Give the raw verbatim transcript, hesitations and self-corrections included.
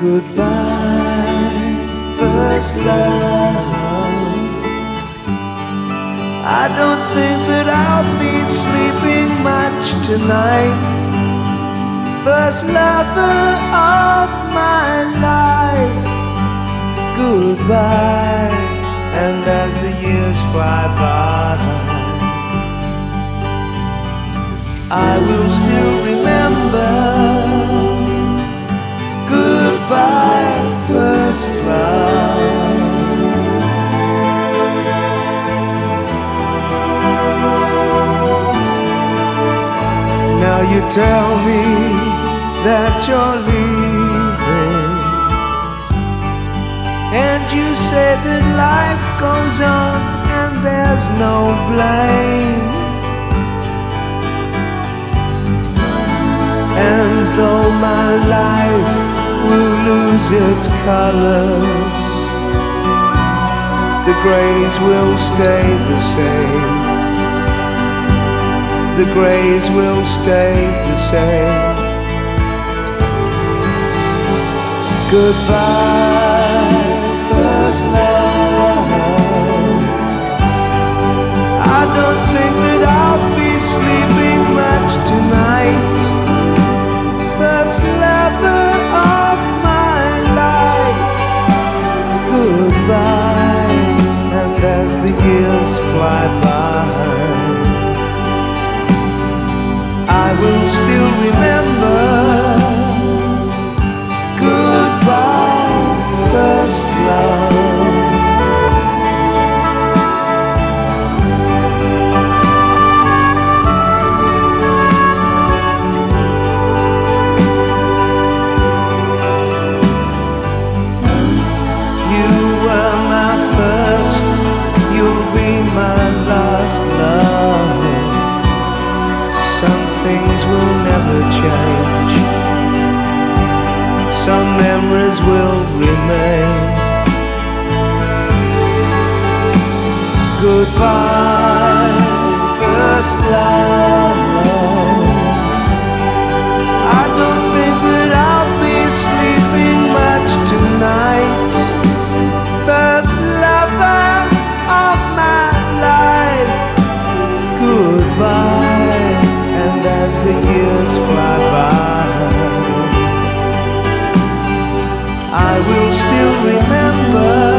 Goodbye, first love. I don't think that I'll be sleeping much tonight. First lover of my life. Goodbye, and as the years fly by, I will still remember. Goodbye, first love. Now you tell me that you're leaving, and you say that life goes on and there's no blame. And though my life will lose its colors, the grays will stay the same. The grays will stay the same. Goodbye, first love. I don't think that I'll be sleeping much tonight. First lover of my life. Goodbye, and as the years fly by, I will still remember. Goodbye, first love. You were my first, you'll be my last love. Some things will never change. Some memories will remain. Goodbye, first love. I don't think that I'll be sleeping much tonight. First lover of my life. Goodbye, and as the years fly by, I will still remember.